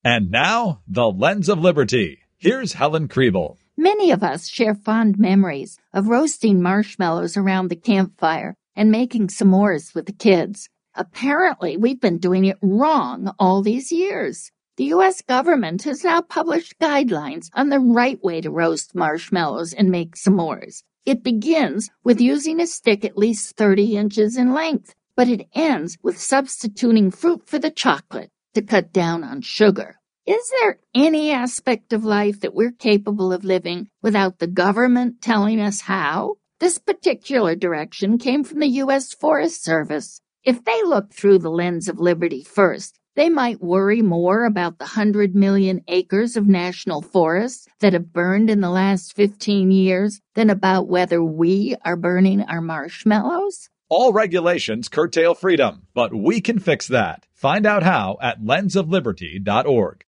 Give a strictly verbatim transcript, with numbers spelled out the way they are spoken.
And now, The Lens of Liberty. Here's Helen Kriebel. Many of us share fond memories of roasting marshmallows around the campfire and making s'mores with the kids. Apparently, we've been doing it wrong all these years. The U S government has now published guidelines on the right way to roast marshmallows and make s'mores. It begins with using a stick at least thirty inches in length, but it ends with substituting fruit for the chocolate to cut down on sugar. Is there any aspect of life that we're capable of living without the government telling us how? This particular direction came from the U S Forest Service. If they looked through the lens of liberty first, they might worry more about the one hundred million acres of national forests that have burned in the last fifteen years than about whether we are burning our marshmallows. All regulations curtail freedom, but we can fix that. Find out how at lens of liberty dot org.